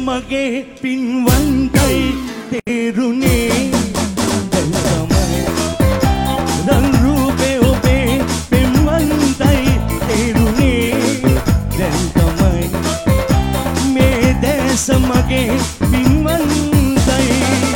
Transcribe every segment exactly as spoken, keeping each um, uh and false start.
මගේ පින්වන්තයි තේරුනේ දැන් තමයි රන් රූපේ ඔබේ පින්වන්තයි තේරුනේ දැන් තමයි මේ දැස මගේ පින්වන්තයි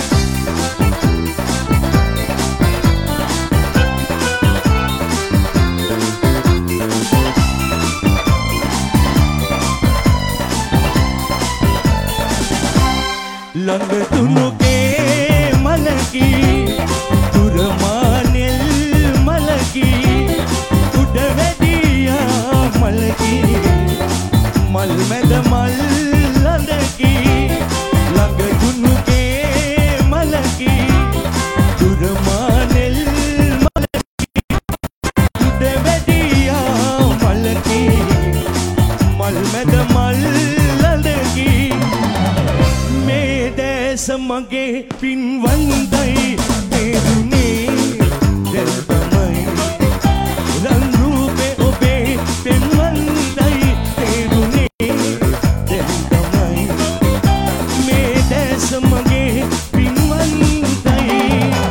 ළඟ තුනුකේ මලකී දුරමානෙල් මලකී උඩ වැඩියා මලකී මල් මැද මල් ළඟකී ළඟ තුනුකේ මලකී දුරමානෙල් මලකී උඩ වැඩියා මලකී මල් මැද මල් ළඟකී මගේ පින්වන්තයි තේරුනේ දැන් තමයි රන් රූපේ ඔබේ පින්වන්තයි තේරුනේ දැන් තමයි මේ දැස මගේ පින්වන්තයි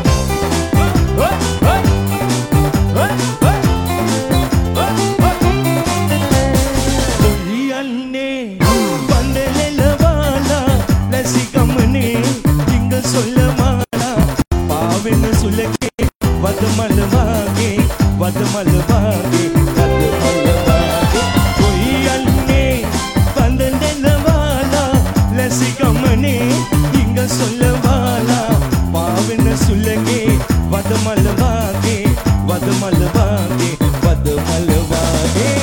ඔලියන්නේ බන්දලෙලවාලා ලැසි ගමනේ සොල්ලමාලා පාවෙන සුලකේ වදමල වාගේ වදමල වාගේ වදමල වාගේ කොයි යන්නේ බඳලෙලවාලා ලැසි ගමනේ හිඟ සොල්ලවාලා පාවෙන සුලකේ වදමල වාගේ වදමල වාගේ වදමල වාගේ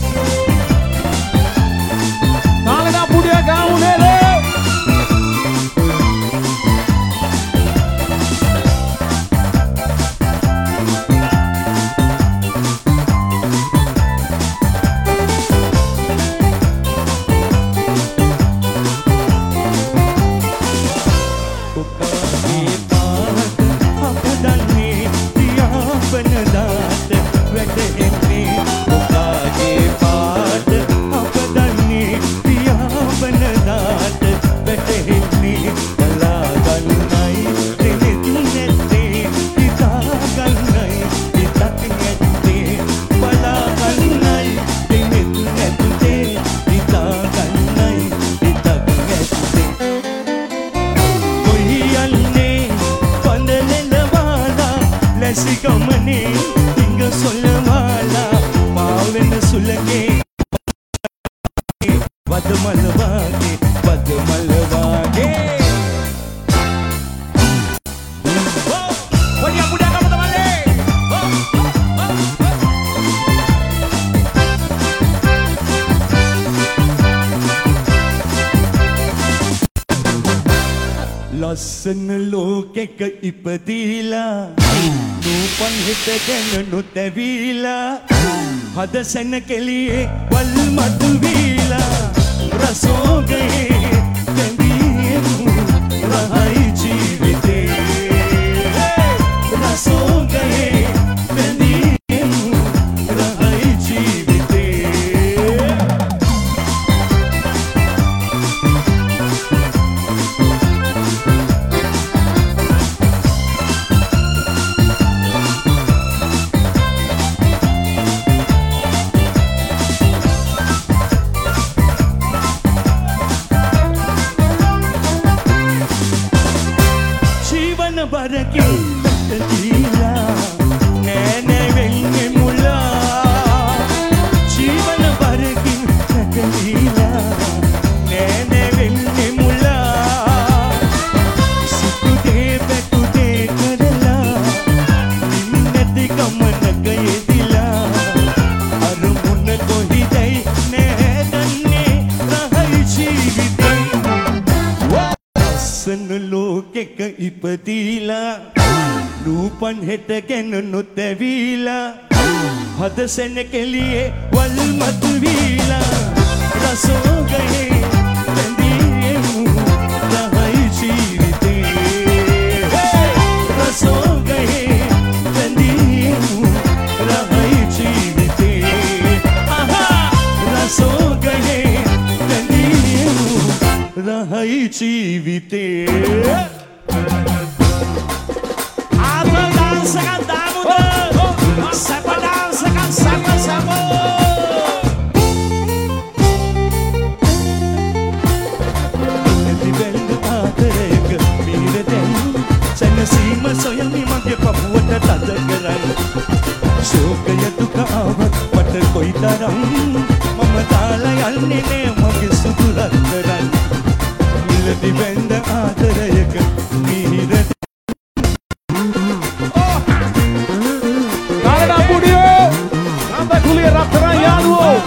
නාලනා පුඩිය ගාමුනේ ලස්සන ලෝකෙක ඉපදීලා නූපන් හිත ගැන නොතැවීලා හද සැන කෙලියේ වල් මතු වීලා රසෝගයේ කැඳියෙමු රහයි ජීවිතේ රසෝගයේ කැඳියෙමු රහයි ජීවිතේ බරකින් දීලා නෑ නෑ වෙන්නේ මුලා ජීවන බරකින් දීලා නෑ නෑ වෙන්නේ මුලා සිතුදේ පැතුදේ කරලා නින්නති ගමනක යෙදිලා අරමුණ කොහිදයි නෑ දන්නේ රහයි ජීවිතේ ලස්සන ලෝකෙක ඉපදීලා නූපන් හෙට ගැන නොතැවීලා හද සැන කෙලියේ වල් මතු වීලා රසෝගයේ කැඳියෙමු රහයි ජීවිතේ රසෝගයේ කැඳියෙමු රහයි ජීවිතේ රසෝගයේ කැඳියෙමු රහයි රහයි ජීවිතේ සීම සොයමි මගේ පපුවට තද කරන්න ශෝකය දුක ආවත් මට කොයිතරම් මම දාලා යන්නේ නේ මගේ සුදු රත්තරන් මිලදි බැඳ ආදරයක මිහිර කාලේ පුඩියෝ නන්ද කුලිය රත්තරන් යාළුවෝ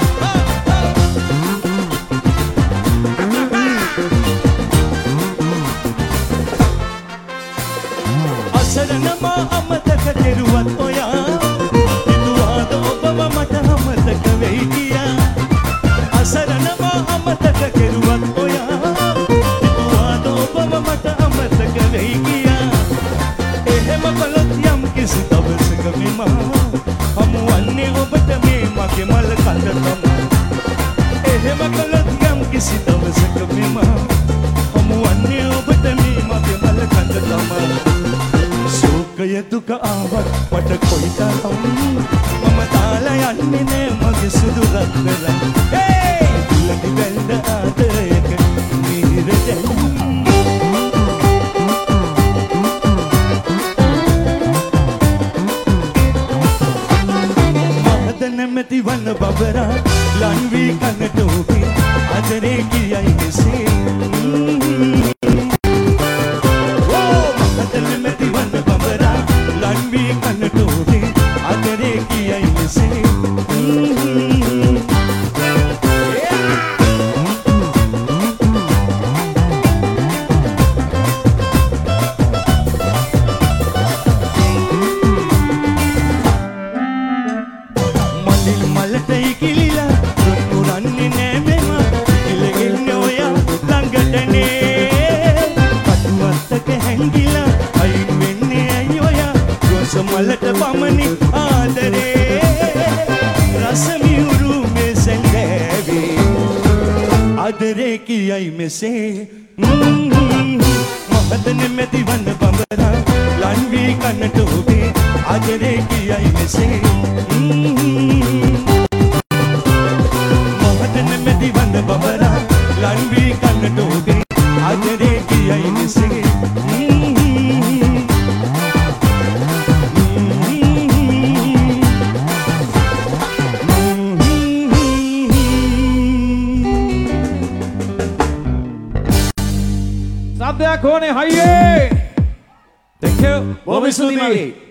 අසරණම අමතක කෙරුවත් ඔයා හිතුවාද ඔබව මට අමතක වෙයි කියා අසරණම අමතක කෙරුවත් ඔයා හිතුවාද ඔබව මට අමතක වෙයි කියා එහෙම කළොත් යම් කිසි දවසක මෙම හමුවන්නේ ඔබට මේ මගේ මල කඳ තමයි එහෙම කළොත් යම් කිසි දවසක මෙම හමුවන්නේ ඔබට මේ මගේ මල කඳ තමයි ශෝකය දුක ආවත් මට කොයිතරම් මම දාලා යන්නේ නේ මගේ සුදු රත්තරන් හේ ලකි බැලඳ ආදරයක මිහිර දැන් මහද නැමැති වන බබරා ලන් වී කනට ඔබේ ආදරේ කියයි මෙසේ මලට පමණි ආදරේ රස මියුරු මෙසෙන් දැවේ ආදරේ කියයි මෙසේ මහද නැමැති වන බඹරා ලන් වී කනට ඔබේ ආදරේ කියයි මෙසේ මහද නැමැති වන බඹරා ලන් වී කනට ඔබේ ආදරේ කියයි මෙසේ සද්දයක් ඕනේ හයියේ. Thank you. බොහොම ස්තුතියි.